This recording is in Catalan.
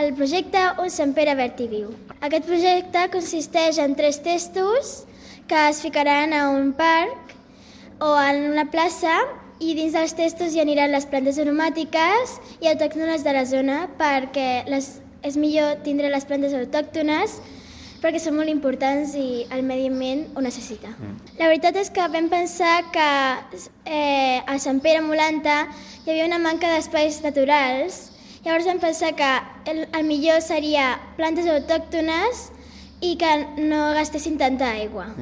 el projecte Un Sant Pere Verd i Viu. Aquest projecte consisteix en 3 testos que es ficaran a un parc o en una plaça i dins dels testos hi aniran les plantes aromàtiques i autòctones de la zona perquè és millor tindre les plantes autòctones perquè són molt importants i el medi ambient ho necessita. La veritat és que vam pensar que a Sant Pere Molanta hi havia una manca d'espais naturals. Llavors vam pensar que el millor seria plantes autòctones i que no gastessin tanta aigua.